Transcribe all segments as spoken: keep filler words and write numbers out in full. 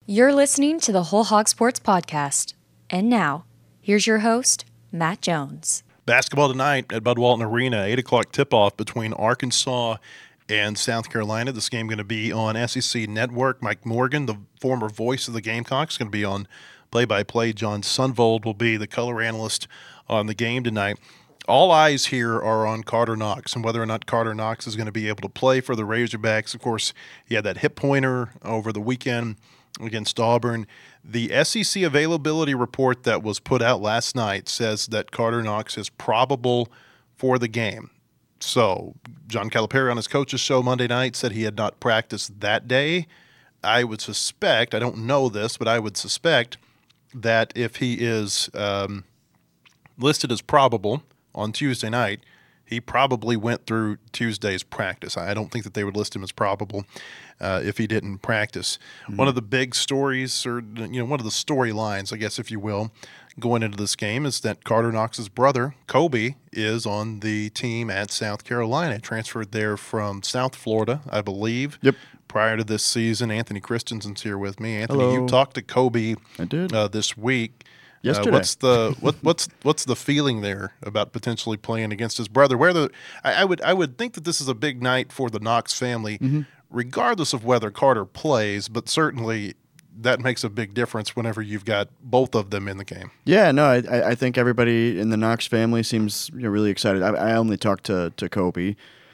You're listening to the Whole Hog Sports Podcast. And now, here's your host, Matt Jones. Basketball tonight at Bud Walton Arena, eight o'clock tip-off between Arkansas and South Carolina. This game going to be on S E C Network. Mike Morgan, the former voice of the Gamecocks, going to be on play-by-play. John Sunvold will be the color analyst on the game tonight. All eyes here are on Carter Knox and whether or not Carter Knox is going to be able to play for the Razorbacks. Of course, he had that hip pointer over the weekend against Auburn. The S E C availability report that was put out last night says that Carter Knox is probable for the game. So John Calipari on his coach's show Monday night said he had not practiced that day. I would suspect, I don't know this, but I would suspect that if he is um, listed as probable on Tuesday night, he probably went through Tuesday's practice. I don't think that they would list him as probable uh, if he didn't practice. Mm-hmm. One of the big stories, or you know, one of the storylines, I guess, if you will, going into this game is that Carter Knox's brother, Kobe, is on the team at South Carolina. Transferred there from South Florida, I believe. Yep. Prior to this season, Anthony Christensen's here with me. Anthony, Hello. You talked to Kobe I did. Uh, this week. Yesterday. Uh, what's the what, what's what's the feeling there about potentially playing against his brother? Where the I, I would I would think that this is a big night for the Knox family, mm-hmm. regardless of whether Carter plays, but certainly that makes a big difference whenever you've got both of them in the game. Yeah, no, I I think everybody in the Knox family seems you know, really excited. I, I only talked to, to Kobe,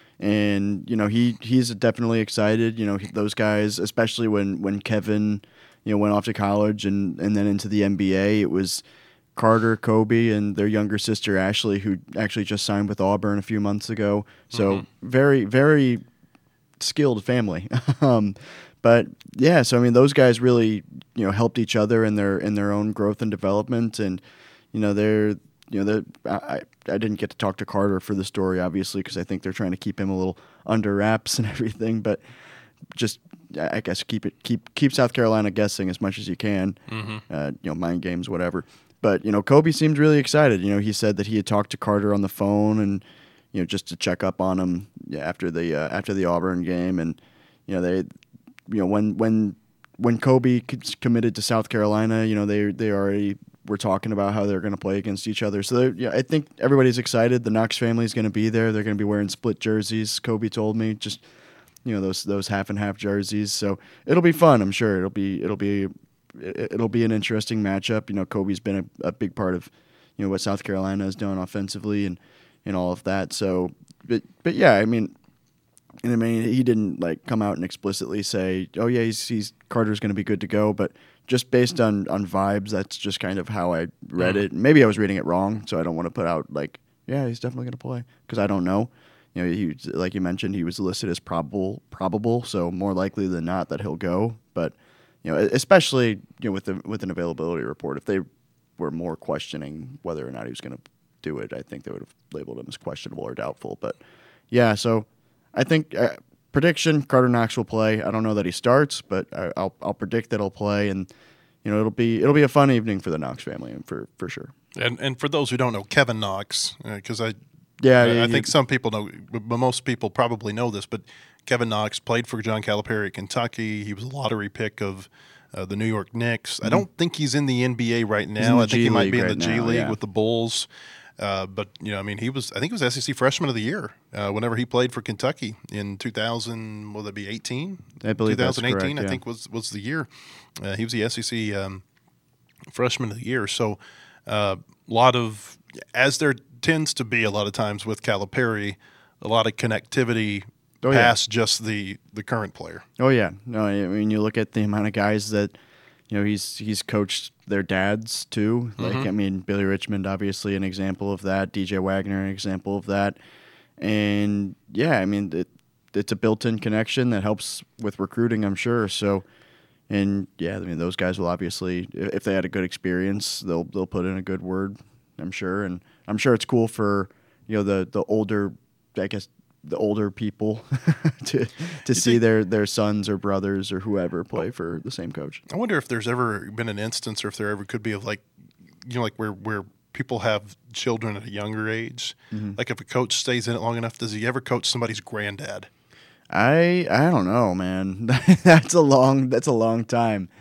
and you know he he's definitely excited. You know he, those guys, especially when when Kevin. You know, went off to college and, and then into the N B A. It was Carter, Kobe, and their younger sister Ashley, who actually just signed with Auburn a few months ago. So mm-hmm. very, very skilled family. um, but yeah, so I mean, those guys really you know helped each other in their in their own growth and development, and you know they're you know they I I didn't get to talk to Carter for the story obviously because I think they're trying to keep him a little under wraps and everything, but just. I guess keep it keep keep South Carolina guessing as much as you can, mm-hmm. uh, you know, mind games, whatever. But you know, Kobe seemed really excited. You know, he said that he had talked to Carter on the phone and you know just to check up on him after the uh, after the Auburn game, and you know they, you know when when when Kobe committed to South Carolina, you know they they already were talking about how they're going to play against each other. So yeah, I think everybody's excited. The Knox family is going to be there. They're going to be wearing split jerseys. Kobe told me just. You know those those half and half jerseys, so it'll be fun. I'm sure it'll be it'll be it'll be an interesting matchup. You know, Kobe's been a, a big part of you know what South Carolina is doing offensively and, and all of that. So, but but yeah, I mean, and I mean he didn't like come out and explicitly say, oh yeah, he's, he's Carter's going to be good to go, but just based on, on vibes, that's just kind of how I read mm. it. Maybe I was reading it wrong, so I don't want to put out like, yeah, he's definitely going to play because I don't know. You know, he like you mentioned, he was listed as probable, probable, so more likely than not that he'll go. But you know, especially you know with the with an availability report, if they were more questioning whether or not he was going to do it, I think they would have labeled him as questionable or doubtful. But yeah, so I think uh, prediction: Carter Knox will play. I don't know that he starts, but I, I'll I'll predict that he'll play, and you know, it'll be it'll be a fun evening for the Knox family, for for sure. And and for those who don't know, Kevin Knox, because uh, I. Yeah, I, he, I think some people know, but most people probably know this. But Kevin Knox played for John Calipari at Kentucky. He was a lottery pick of uh, the New York Knicks. Mm-hmm. I don't think he's in the N B A right now. I think G he might League be in right the G now, League yeah. with the Bulls. Uh, but you know, I mean, he was. I think he was S E C Freshman of the Year uh, whenever he played for Kentucky in two thousand. Will that be eighteen? I believe twenty eighteen. that's correct, yeah. I think was was the year. Uh, he was the S E C um, Freshman of the Year. So a uh, lot of as there tends to be a lot of times with Calipari, a lot of connectivity oh, past yeah. just the, the current player. Oh yeah, no, I mean you look at the amount of guys that you know he's he's coached their dads too. Like mm-hmm. I mean Billy Richmond, obviously an example of that. D J Wagner, an example of that. And yeah, I mean it, it's a built-in connection that helps with recruiting, I'm sure. So, and yeah, I mean those guys will obviously, if they had a good experience, they'll they'll put in a good word, I'm sure. And I'm sure it's cool for you know the the older, I guess the older people to to see their their sons or brothers or whoever play for the same coach. I wonder if there's ever been an instance, or if there ever could be, of like, you know, like where where people have children at a younger age. Mm-hmm. Like if a coach stays in it long enough, does he ever coach somebody's granddad? I I don't know, man. that's a long that's a long time.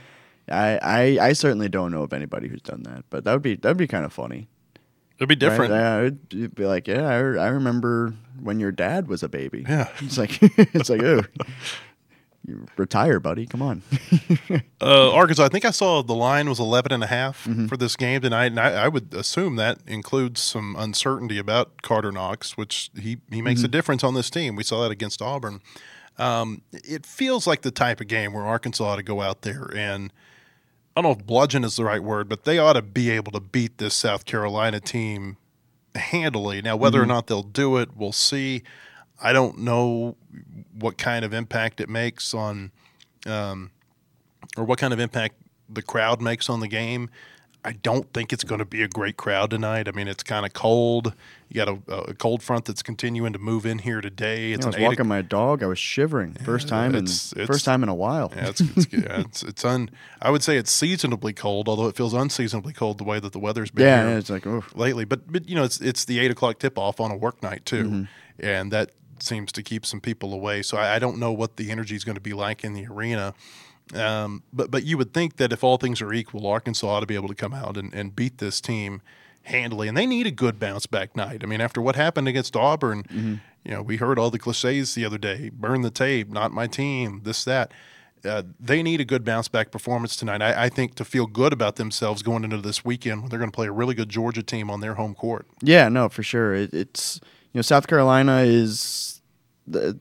I, I I certainly don't know of anybody who's done that, but that would be that would be kind of funny. It'd be different. Right? Yeah, it'd, it'd be like, yeah, I, I remember when your dad was a baby. Yeah. It's like it's like, oh, you retire, buddy. Come on. uh, Arkansas, I think I saw the line was eleven and a half Mm-hmm. for this game tonight, and I, I would assume that includes some uncertainty about Carter Knox, which he, he makes Mm-hmm. a difference on this team. We saw that against Auburn. Um, it feels like the type of game where Arkansas ought to go out there and – I don't know if bludgeon is the right word, but they ought to be able to beat this South Carolina team handily. Now, whether Mm-hmm. or not they'll do it, we'll see. I don't know what kind of impact it makes on um, or what kind of impact the crowd makes on the game. I don't think it's going to be a great crowd tonight. I mean, it's kind of cold. You got a, a cold front that's continuing to move in here today. It's I was an eight walking my dog. I was shivering. First time in it's- it's- first time in a while. Yeah, it's it's, yeah, it's it's un. I would say it's seasonably cold, although it feels unseasonably cold the way that the weather's been Yeah, here it's like, oh, lately. But but you know, it's it's the eight o'clock tip off on a work night too, Mm-hmm. and that seems to keep some people away. So I, I don't know what the energy is going to be like in the arena. Um, but but you would think that if all things are equal, Arkansas ought to be able to come out and, and beat this team handily, and they need a good bounce back night. I mean, after what happened against Auburn, Mm-hmm. you know, we heard all the cliches the other day: burn the tape, not my team, this that. Uh, they need a good bounce back performance tonight. I, I think to feel good about themselves going into this weekend when they're going to play a really good Georgia team on their home court. yeah, no, for sure. It, it's you know, South Carolina is the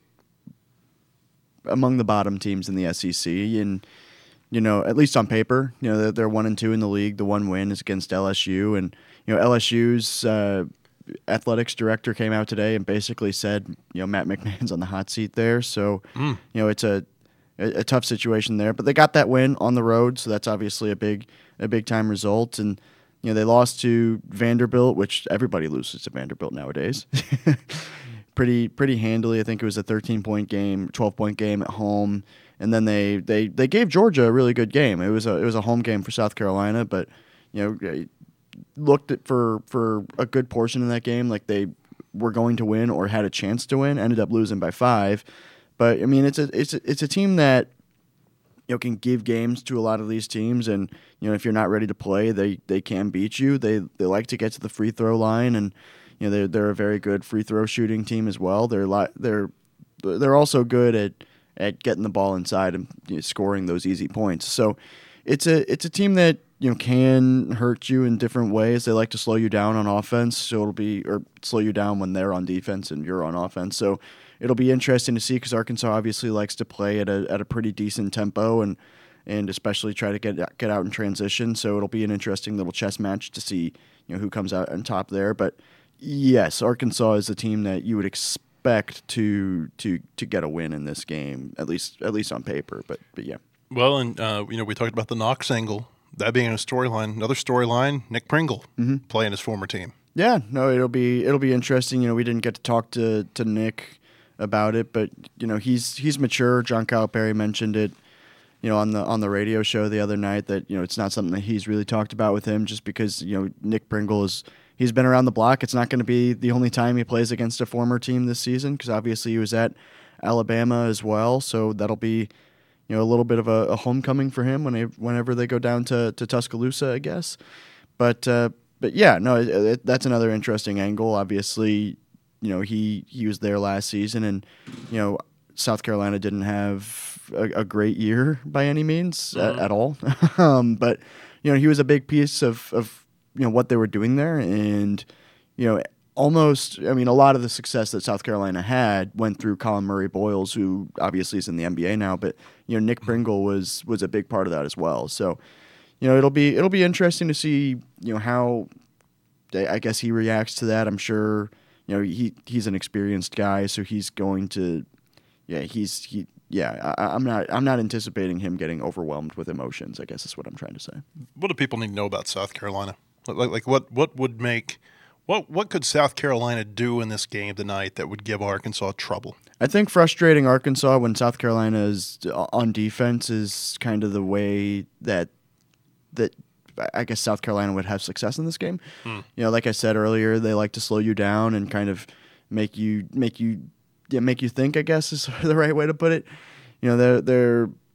among the bottom teams in the S E C, and you know, at least on paper, you know, they're, they're one and two in the league. The one win is against L S U, and you know, L S U's uh, athletics director came out today and basically said, you know, Matt McMahon's on the hot seat there. So, Mm. you know, it's a, a a tough situation there, but they got that win on the road, so that's obviously a big a big time result. And you know, they lost to Vanderbilt, which everybody loses to Vanderbilt nowadays. pretty pretty handily. I think it was a thirteen point game, twelve point game at home, and then they, they, they gave Georgia a really good game. It was a it was a home game for South Carolina, but you know, looked at for for a good portion of that game like they were going to win or had a chance to win. Ended up losing by five, but I mean, it's a it's a, it's a team that you know can give games to a lot of these teams, and you know if you're not ready to play, they they can beat you. They they like to get to the free throw line, and you know they're they're a very good free throw shooting team as well. They're li- they're they're also good at at getting the ball inside and you know, scoring those easy points. So it's a it's a team that you know can hurt you in different ways. They like to slow you down on offense, so it'll be or slow you down when they're on defense and you're on offense. So it'll be interesting to see because Arkansas obviously likes to play at a at a pretty decent tempo and and especially try to get get out in transition. So it'll be an interesting little chess match to see you know who comes out on top there. But yes, Arkansas is a team that you would expect to to to get a win in this game, at least at least on paper. But but yeah. Well, and uh, you know, we talked about the Knox angle, that being a storyline. Another storyline: Nick Pringle Mm-hmm. playing his former team. Yeah, no, it'll be it'll be interesting. You know, we didn't get to talk to, to Nick about it, but you know, he's he's mature. John Calipari mentioned it, you know, on the on the radio show the other night that you know it's not something that he's really talked about with him, just because you know Nick Pringle is he's been around the block. It's not going to be the only time he plays against a former team this season because obviously he was at Alabama as well, so that'll be you know a little bit of a, a homecoming for him when they, whenever they go down to, to Tuscaloosa, I guess. But uh, but yeah, no, it, it, that's another interesting angle. Obviously, you know he he was there last season, and you know South Carolina didn't have a, a great year by any means Mm-hmm. at, at all. um, but you know he was a big piece of of you know what they were doing there, and you know almost I mean a lot of the success that South Carolina had went through Colin Murray Boyles, who obviously is in the N B A now, but you know Nick Pringle was was a big part of that as well. So you know it'll be it'll be interesting to see you know how I guess he reacts to that. I'm sure you know he he's an experienced guy, so he's going to yeah he's he yeah I, I'm not I'm not anticipating him getting overwhelmed with emotions. I guess is what I'm trying to say. What do people need to know about South Carolina? Like, like what, what would make what what could South Carolina do in this game tonight that would give Arkansas trouble? I think frustrating Arkansas when South Carolina is on defense is kind of the way that that I guess South Carolina would have success in this game. Hmm. You know, like I said earlier, they like to slow you down and kind of make you make you yeah, make you think, I guess is the right way to put it. You know, they're they're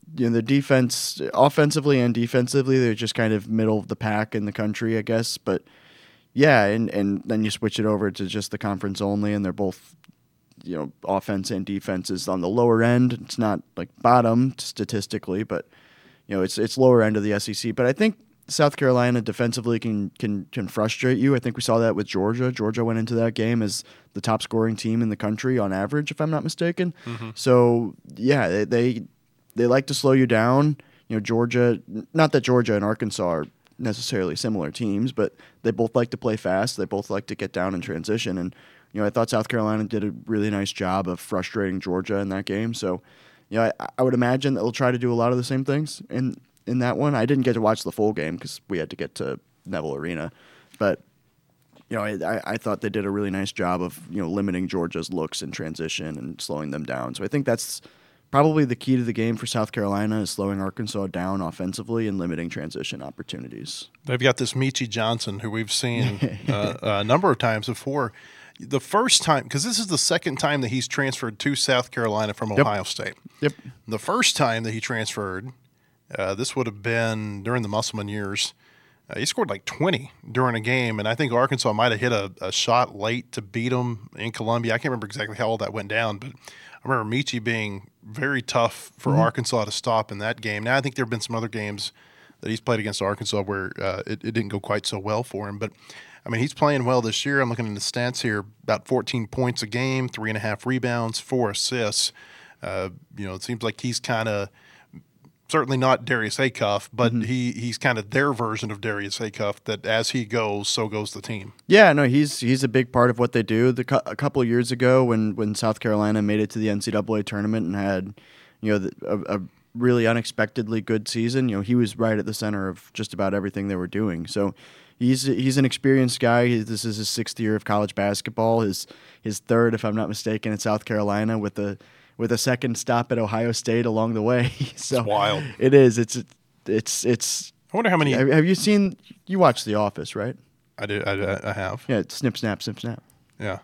you know, the defense, offensively and defensively, they're just kind of middle of the pack in the country, I guess. But yeah, and, and then you switch it over to just the conference only, and they're both, you know, offense and defense is on the lower end. It's not like bottom statistically, but you know, it's it's lower end of the S E C. But I think South Carolina defensively can can can frustrate you. I think we saw that with Georgia. Georgia went into that game as the top scoring team in the country on average, if I'm not mistaken. Mm-hmm. So yeah, they, they they like to slow you down. You know, Georgia. Not that Georgia and Arkansas are necessarily similar teams, but they both like to play fast. They both like to get down in transition. And you know, I thought South Carolina did a really nice job of frustrating Georgia in that game. So. You know, I, I would imagine that they'll try to do a lot of the same things in, in that one. I didn't get to watch the full game because we had to get to Neville Arena. But, you know, I, I thought they did a really nice job of, you know, limiting Georgia's looks in transition and slowing them down. So I think that's probably the key to the game for South Carolina is slowing Arkansas down offensively and limiting transition opportunities. They've got this Michi Johnson who we've seen uh, a number of times before. The first time, because this is the second time that he's transferred to South Carolina from Yep. Ohio State. Yep. The first time that he transferred, uh, this would have been during the Musselman years. Uh, he scored like twenty during a game, and I think Arkansas might have hit a, a shot late to beat him in Columbia. I can't remember exactly how all that went down, but I remember Michi being very tough for mm-hmm. Arkansas to stop in that game. Now, I think there have been some other games that he's played against Arkansas where uh, it, it didn't go quite so well for him, but I mean, he's playing well this year. I'm looking at the stats here: about fourteen points a game, three and a half rebounds, four assists. Uh, you know, it seems like he's kind of certainly not Darius Acuff, but mm-hmm. he he's kind of their version of Darius Acuff. That as he goes, so goes the team. Yeah, no, he's he's a big part of what they do. The a couple of years ago, when when South Carolina made it to the N C double A tournament and had, you know, the, a, a really unexpectedly good season, you know, he was right at the center of just about everything they were doing. So. He's he's an experienced guy. He, this is his sixth year of college basketball. His his third, if I'm not mistaken, in South Carolina, with a with a second stop at Ohio State along the way. so it's wild. It is. It's it's it's. I wonder how many. Have, have you seen? You watched The Office, right? I do. I, I have. Yeah. It's snip, snap, snip, snap. Yeah.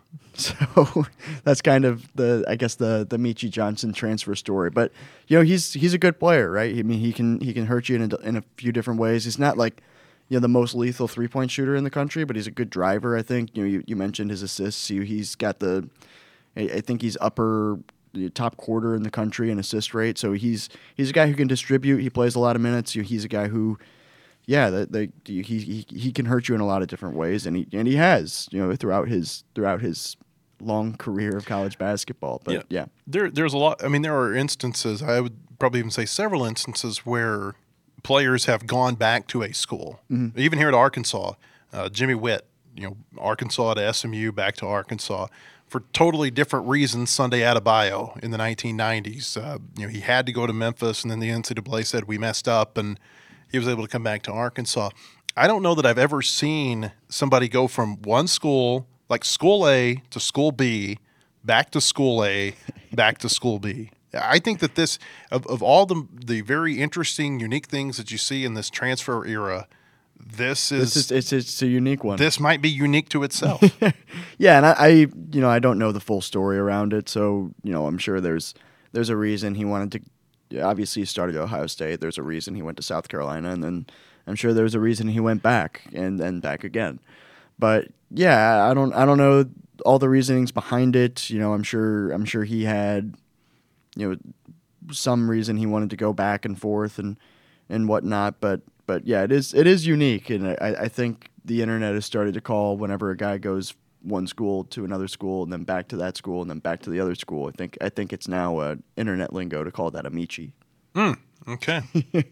So that's kind of the I guess the the Michi Johnson transfer story. But you know, he's he's a good player, right? I mean, he can he can hurt you in a, in a few different ways. He's not like. You know, the most lethal three-point shooter in the country, but he's a good driver, I think. You know, you, you mentioned his assists. You, he's got the, I, I think he's upper top quarter in the country in assist rate. So he's he's a guy who can distribute. He plays a lot of minutes. You know, he's a guy who, yeah, the, the, he he he can hurt you in a lot of different ways, and he and he has, you know, throughout his throughout his long career of college basketball. But yeah, yeah. there there's a lot. I mean, there are instances. I would probably even say several instances where players have gone back to a school. Mm-hmm. Even here at Arkansas, uh, Jimmy Witt, you know, Arkansas to S M U, back to Arkansas for totally different reasons. Sunday Adebayo in the nineteen nineties, uh, you know, he had to go to Memphis, and then the N C double A said we messed up, and he was able to come back to Arkansas. I don't know that I've ever seen somebody go from one school, like school A to school B, back to school A, back to school B. I think that this, of, of all the the very interesting, unique things that you see in this transfer era, this is, this is it's, it's a unique one. This might be unique to itself. Yeah, and I, I, you know, I don't know the full story around it, so you know, I'm sure there's there's a reason he wanted to. Yeah, obviously, he started at Ohio State. There's a reason he went to South Carolina, and then I'm sure there's a reason he went back and then back again. But yeah, I don't I don't know all the reasonings behind it. You know, I'm sure I'm sure he had. You know, some reason he wanted to go back and forth and, and whatnot, but but yeah, it is it is unique, and I, I think the internet has started to call whenever a guy goes one school to another school and then back to that school and then back to the other school. I think I think it's now uh, internet lingo to call that a Michi. Mm, okay.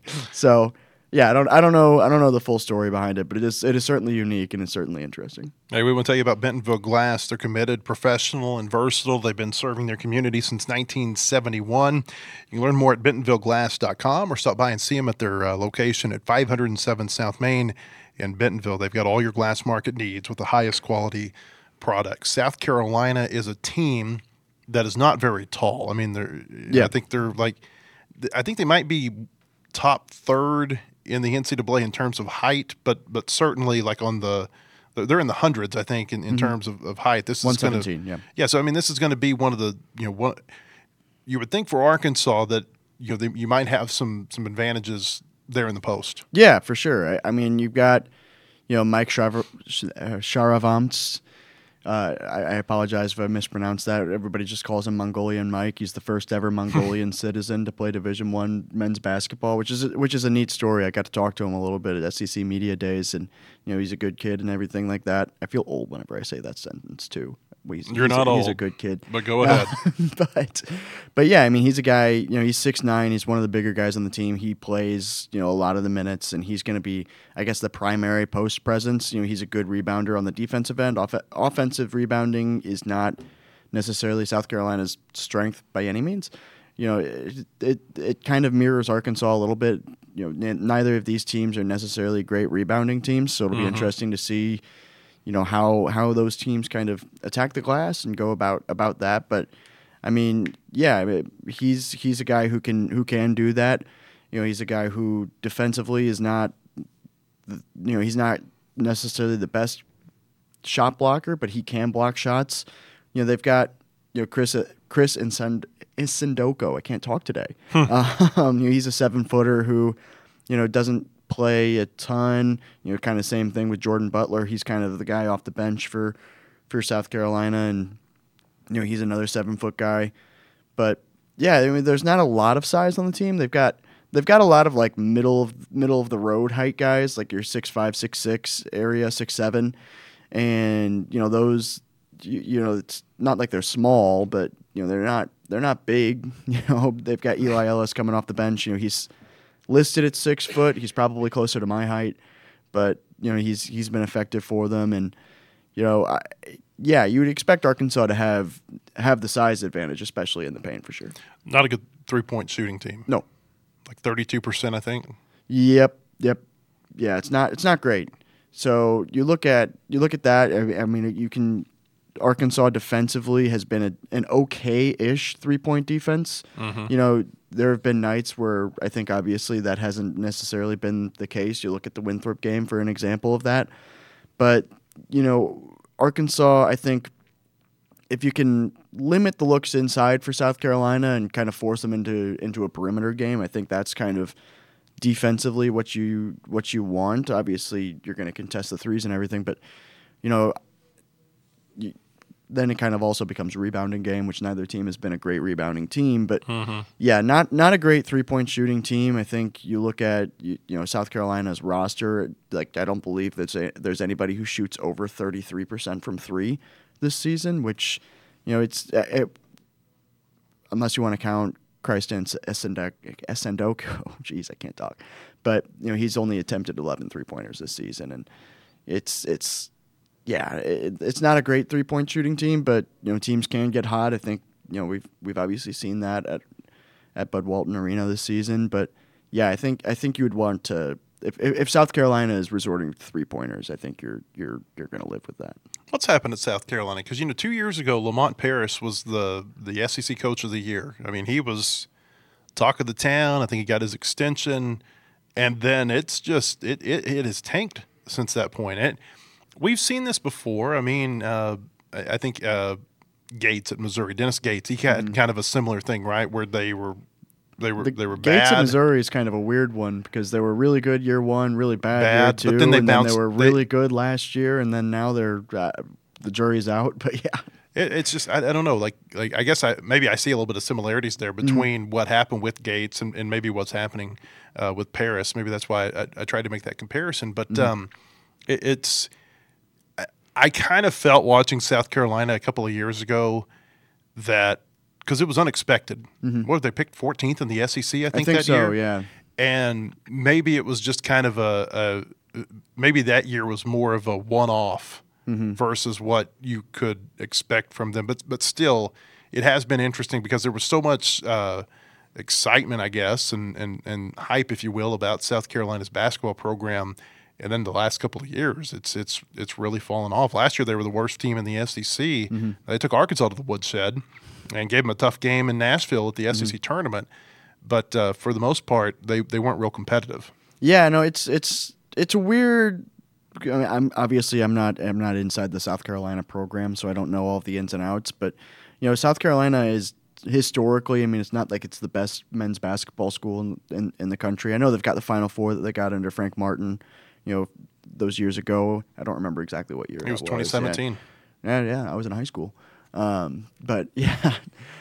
So yeah, I don't I don't know I don't know the full story behind it, but it is it is certainly unique and it's certainly interesting. Hey, we want to tell you about Bentonville Glass. They're committed, professional, and versatile. They've been serving their community since nineteen seventy-one. You can learn more at bentonville glass dot com or stop by and see them at their uh, location at five oh seven South Main in Bentonville. They've got all your glass market needs with the highest quality products. South Carolina is a team that is not very tall. I mean, they're yeah. I think they're like I think they might be top third in the N C double A in terms of height, but but certainly like on the they're in the hundreds, I think, in, in mm-hmm. terms of, of height. This is going to yeah. Yeah, so I mean this is going to be one of the, you know, what you would think for Arkansas that you know they, you might have some some advantages there in the post. Yeah, for sure. I, I mean, you've got you know Mike Sharav- Sharavamts. Uh, I, I apologize if I mispronounced that. Everybody just calls him Mongolian Mike. He's the first ever Mongolian citizen to play Division One men's basketball, which is a, which is a neat story. I got to talk to him a little bit at S E C Media Days, and you know he's a good kid and everything like that. I feel old whenever I say that sentence too. He's, You're he's not a, old. He's a good kid. But go ahead. Uh, but, but yeah, I mean, he's a guy. You know, he's six nine. He's one of the bigger guys on the team. He plays, you know, a lot of the minutes, and he's going to be, I guess, the primary post presence. You know, he's a good rebounder on the defensive end. Off- offensive rebounding is not necessarily South Carolina's strength by any means. You know, it it, it kind of mirrors Arkansas a little bit. You know, n- neither of these teams are necessarily great rebounding teams, so it'll be Mhm. interesting to see. You know how, how those teams kind of attack the glass and go about, about that, but I mean, yeah, I mean, he's he's a guy who can who can do that. You know, he's a guy who defensively is not, you know, he's not necessarily the best shot blocker, but he can block shots. You know, they've got you know Chris Chris Insend- Insendoko. I can't talk today. um, you know, he's a seven footer who, you know, doesn't play a ton. You know, kind of same thing with Jordan Butler. He's kind of the guy off the bench for for South Carolina, and you know he's another seven foot guy. But yeah, I mean, there's not a lot of size on the team. They've got they've got a lot of like middle of middle of the road height guys, like your six five, six six area, six seven, and you know those. You, you know, it's not like they're small, but you know they're not they're not big. You know, they've got Eli Ellis coming off the bench. You know, he's listed at six foot. He's probably closer to my height, but you know he's he's been effective for them, and you know, I, yeah, you would expect Arkansas to have have the size advantage, especially in the paint for sure. Not a good three point shooting team. No, Like thirty-two percent, I think. Yep, yep, yeah. It's not it's not great. So you look at you look at that. I, I mean, you can. Arkansas defensively has been a, an okay-ish three-point defense. Mm-hmm. You know, there have been nights where I think obviously that hasn't necessarily been the case. You look at the Winthrop game for an example of that. But, you know, Arkansas, I think if you can limit the looks inside for South Carolina and kind of force them into into a perimeter game, I think that's kind of defensively what you what you want. Obviously, you're going to contest the threes and everything, but, you know, you, then it kind of also becomes a rebounding game, which neither team has been a great rebounding team. But Mm-hmm. yeah, not not a great three point shooting team. I think you look at you, you know South Carolina's roster. Like I don't believe that a, there's anybody who shoots over thirty-three percent from three this season. Which you know it's it, unless you want to count Christian Esendoko. Jeez, I can't talk. But you know he's only attempted eleven three pointers this season, and it's it's. Yeah, it, it's not a great three-point shooting team, but you know teams can get hot. I think you know we've we've obviously seen that at at Bud Walton Arena this season. But yeah, I think I think you would want to if if South Carolina is resorting to three-pointers, I think you're you're you're going to live with that. What's happened at South Carolina? Because you know, two years ago, Lamont Paris was the the S E C Coach of the Year. I mean, he was talk of the town. I think he got his extension, and then it's just it it, it has tanked since that point. It. We've seen this before. I mean, uh, I, I think uh, Gates at Missouri, Dennis Gates, he had mm-hmm. kind of a similar thing, right, where they were they were the they were Gates bad. at Missouri is kind of a weird one because they were really good year one, really bad, bad year two, but then they and bounced, then they were they, really good last year, and then now they're uh, the jury's out. But yeah, it, it's just I, I don't know. Like like I guess I maybe I see a little bit of similarities there between mm-hmm. what happened with Gates and, and maybe what's happening uh, with Paris. Maybe that's why I, I tried to make that comparison. But mm-hmm. um, it, it's. I kind of felt watching South Carolina a couple of years ago that because it was unexpected. Mm-hmm. What, they picked fourteenth in the S E C, I think, I think that so, year? yeah. And maybe it was just kind of a, a maybe that year was more of a one-off mm-hmm. versus what you could expect from them. But but still, it has been interesting because there was so much uh, excitement, I guess, and, and, and hype, if you will, about South Carolina's basketball program. And then the last couple of years, it's it's it's really fallen off. Last year, they were the worst team in the S E C. Mm-hmm. They took Arkansas to the woodshed and gave them a tough game in Nashville at the mm-hmm. S E C tournament. But uh, for the most part, they, they weren't real competitive. Yeah, no, it's it's it's a weird. I mean, I'm obviously I'm not I'm not inside the South Carolina program, so I don't know all of the ins and outs. But you know, South Carolina is historically, I mean, it's not like it's the best men's basketball school in, in, in the country. I know they've got the Final Four that they got under Frank Martin, you know, those years ago. I don't remember exactly what year It was that twenty seventeen. Yeah. yeah, yeah, I was in high school. Um, but yeah,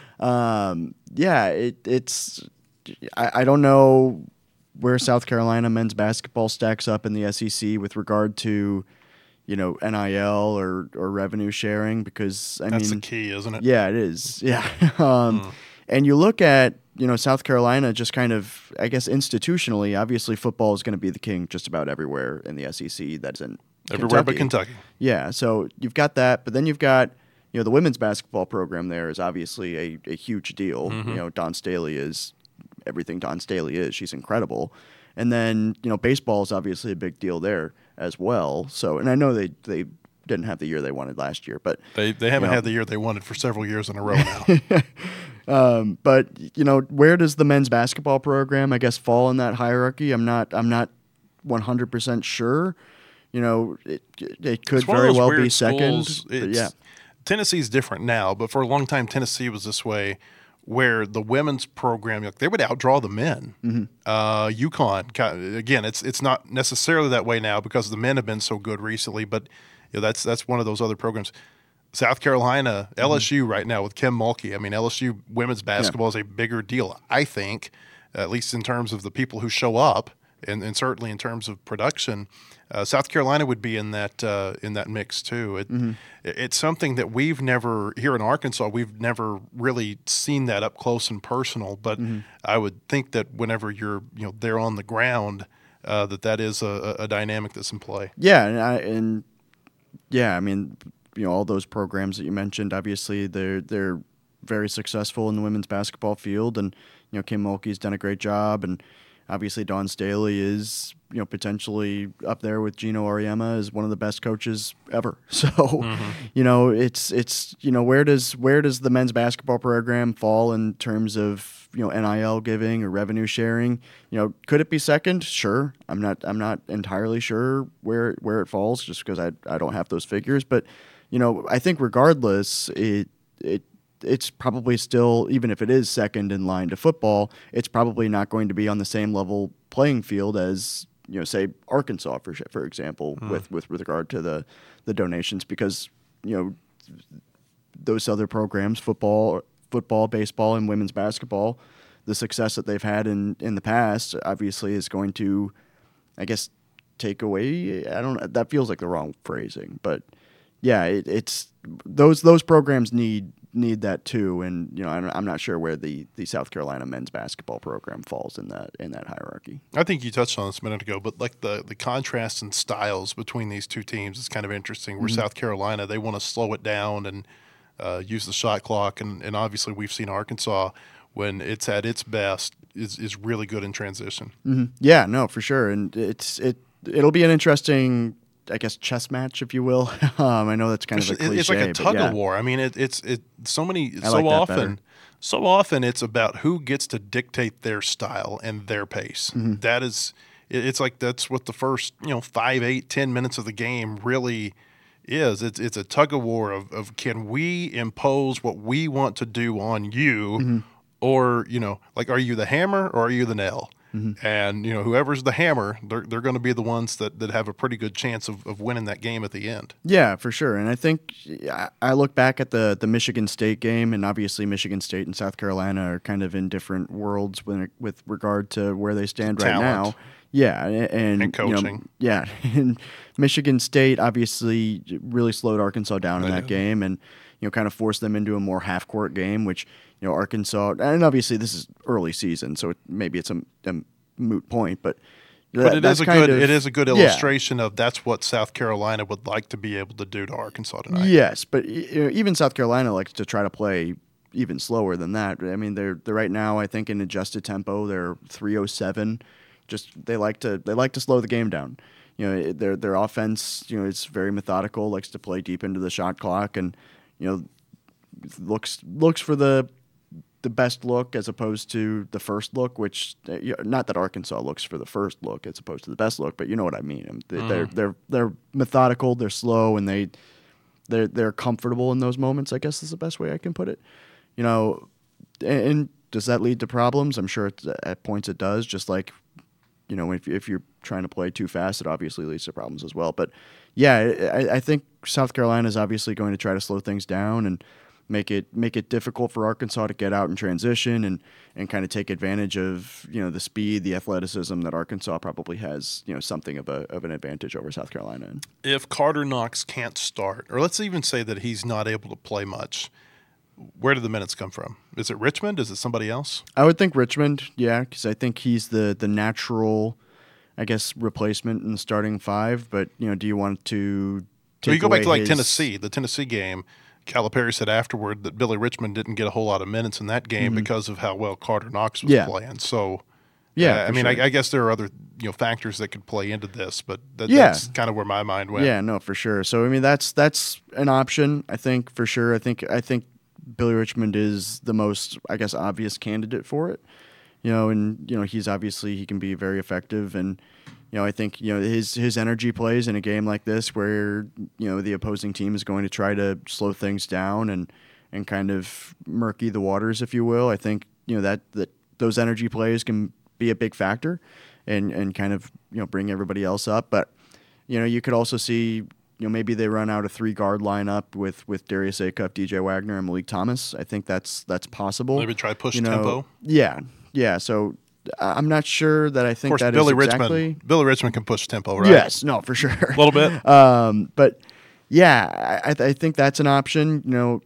um, yeah, it, it's. I, I don't know where South Carolina men's basketball stacks up in the S E C with regard to, you know, N I L or, or revenue sharing, because I That's mean, the key, isn't it? yeah, it is. Yeah. um, mm. And you look at, you know, South Carolina just kind of, I guess, institutionally, obviously football is going to be the king just about everywhere in the S E C. That's in everywhere Kentucky. but Kentucky. Yeah. So you've got that, but then you've got, you know, the women's basketball program there is obviously a, a huge deal. Mm-hmm. You know, Dawn Staley is everything Dawn Staley is. She's incredible. And then, you know, baseball is obviously a big deal there as well. So, and I know they, they didn't have the year they wanted last year, but they they haven't you know, had the year they wanted for several years in a row now. um, but you know, where does the men's basketball program, I guess, fall in that hierarchy? I'm not I'm not one hundred percent sure. You know, it it could very well be second. But yeah, Tennessee's different now, but for a long time Tennessee was this way, where the women's program, they would outdraw the men. Mm-hmm. Uh, UConn, again, it's it's not necessarily that way now because the men have been so good recently, but you know, that's that's one of those other programs. South Carolina, mm-hmm. L S U right now with Kim Mulkey. I mean, L S U women's basketball yeah. is a bigger deal, I think, at least in terms of the people who show up, and, and certainly in terms of production. Uh, South Carolina would be in that uh, in that mix too. It, mm-hmm. It's something that we've never here in Arkansas. We've never really seen that up close and personal. But mm-hmm. I would think that whenever you're you know there on the ground, uh, that that is a, a dynamic that's in play. Yeah, and, I, and yeah, I mean, you know, all those programs that you mentioned, obviously they're they're very successful in the women's basketball field, and you know, Kim Mulkey's done a great job, and obviously Dawn Staley is, you know, potentially up there with Gino Auriemma as one of the best coaches ever. So, mm-hmm. you know, it's it's you know, where does where does the men's basketball program fall in terms of, you know, N I L giving or revenue sharing? You know, could it be second? Sure. I'm not I'm not entirely sure where where it falls just because I I don't have those figures, but you know, I think regardless, it it it's probably still, even if it is second in line to football, it's probably not going to be on the same level playing field as, you know, say Arkansas, for for example, mm. with, with with regard to the the donations, because, you know, those other programs, football, football, baseball, and women's basketball, the success that they've had in, in the past obviously is going to, I guess, take away. I don't. That feels like the wrong phrasing, but yeah, it, it's those those programs need. need that too, and you know, I'm, I'm not sure where the, the South Carolina men's basketball program falls in that in that hierarchy. I think you touched on this a minute ago, but like the the contrast in styles between these two teams is kind of interesting. Where mm-hmm. South Carolina, they want to slow it down and uh, use the shot clock, and, and obviously we've seen Arkansas when it's at its best is is really good in transition. Mm-hmm. Yeah, no, for sure, and it's it it'll be an interesting, I guess, chess match, if you will. um, I know that's kind it's, of a cliche. It's like a tug yeah. of war. I mean, it, it's it so many I so like that often, better. so often it's about who gets to dictate their style and their pace. Mm-hmm. That is, it, it's like that's what the first you know five, eight, ten minutes of the game really is. It's it's a tug of war of, of can we impose what we want to do on you, mm-hmm. or you know, like are you the hammer or are you the nail? Mm-hmm. And, you know, whoever's the hammer, they're they're going to be the ones that, that have a pretty good chance of, of winning that game at the end. Yeah, for sure. And I think I look back at the, the Michigan State game, and obviously Michigan State and South Carolina are kind of in different worlds when it, with regard to where they stand right Talent. now. Yeah, and, and coaching. You know, yeah, and Michigan State obviously really slowed Arkansas down in that game, and you know, kind of forced them into a more half-court game, which, you know, Arkansas, and obviously this is early season, so it, maybe it's a, a moot point, but that, but it is a good of, it is a good illustration yeah. of that's what South Carolina would like to be able to do to Arkansas tonight. Yes, but you know, even South Carolina likes to try to play even slower than that. I mean, they're they're right now, I think, in adjusted tempo, they're three oh seven. Just they like to they like to slow the game down. You know, their their offense, you know, it's very methodical, likes to play deep into the shot clock, and you know, looks looks for the the best look as opposed to the first look, which not that Arkansas looks for the first look as opposed to the best look, but you know what I mean. They're mm. they're they're methodical, they're slow, and they they're they're comfortable in those moments, I guess is the best way I can put it. You know, and, and does that lead to problems? I'm sure it's, at points it does. Just like, you know, if if you're trying to play too fast, it obviously leads to problems as well. But yeah, I, I think South Carolina is obviously going to try to slow things down and make it make it difficult for Arkansas to get out and transition and, and kind of take advantage of, you know, the speed, the athleticism that Arkansas probably has, you know, something of a of an advantage over South Carolina in. If Carter Knox can't start, or let's even say that he's not able to play much, where do the minutes come from? Is it Richmond? Is it somebody else? I would think Richmond, yeah, because I think he's the the natural, I guess, replacement in the starting five. But, you know, do you want to take Well, you go back to like his... Tennessee, the Tennessee game. Calipari said afterward that Billy Richmond didn't get a whole lot of minutes in that game mm-hmm. because of how well Carter Knox was yeah. playing. So, yeah, uh, I mean, sure. I, I guess there are other you know factors that could play into this, but that, yeah. that's kind of where my mind went. Yeah, no, for sure. So, I mean, that's that's an option. I think for sure. I think I think Billy Richmond is the most, I guess, obvious candidate for it. You know, and you know he's obviously he can be very effective and. You know, I think you know his his energy plays in a game like this, where you know the opposing team is going to try to slow things down and, and kind of murky the waters, if you will. I think you know that, that those energy plays can be a big factor, and, and kind of you know bring everybody else up. But you know you could also see you know maybe they run out a three guard lineup with, with Darius Acuff, D J Wagner, and Malik Thomas. I think that's that's possible. Maybe try push you know, tempo. Yeah, yeah. So. I'm not sure that I think of course, that Billy is exactly. Richmond, Billy Richmond can push tempo, right? Yes, no, for sure. A little bit. Um, but yeah, I, I think that's an option. You know,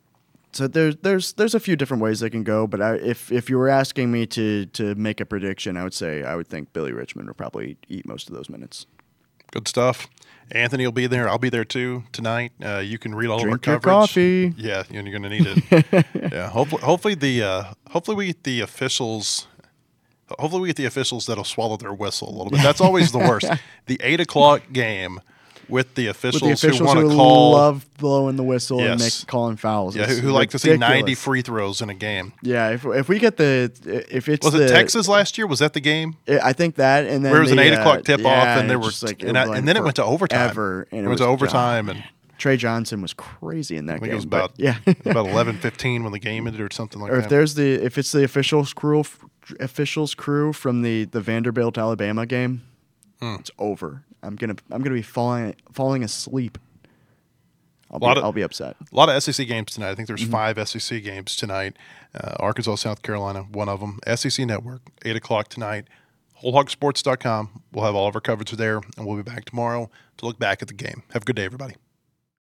so there's there's there's a few different ways they can go. But I, if if you were asking me to to make a prediction, I would say I would think Billy Richmond would probably eat most of those minutes. Good stuff. Anthony will be there. I'll be there too tonight. Uh, you can read all Drink of our your coverage. coffee. Yeah, you're going to need it. yeah. Hopefully, hopefully the uh, hopefully we get the officials. Hopefully we get the officials that'll swallow their whistle a little bit. That's always the worst. The eight o'clock game with the officials, with the officials who want to who call, love blowing the whistle yes. and make calling fouls. Yeah, It's who, who like to see ridiculous. ninety free throws in a game. Yeah, if if we get the if it's was the, it Texas last year? Was that the game? I think that, and then where it was the, an eight o'clock uh, tip yeah, off, and there were just like, and, I, and then it went to overtime. Ever, and it, it went was to overtime, John, and Trey Johnson was crazy in that I think game. it was about but, yeah, about eleven fifteen when the game ended, or something like or that. if there's the if it's the officials crew officials crew from the, the Vanderbilt Alabama game, hmm. it's over. I'm gonna I'm gonna be falling falling asleep. I'll be, of, I'll be upset. A lot of S E C games tonight. I think there's mm-hmm. five S E C games tonight. Uh, Arkansas, South Carolina, one of them. S E C Network, eight o'clock tonight. whole hog sports dot com. We'll have all of our coverage there, and we'll be back tomorrow to look back at the game. Have a good day, everybody.